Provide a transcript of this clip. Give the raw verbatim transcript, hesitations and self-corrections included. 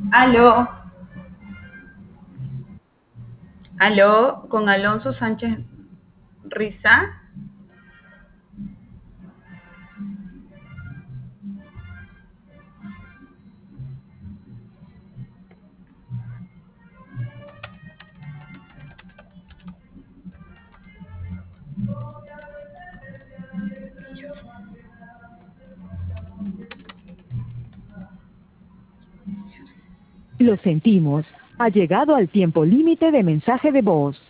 Aló, aló, con Alonso Sánchez Riza. Lo sentimos. Ha llegado al tiempo límite de mensaje de voz.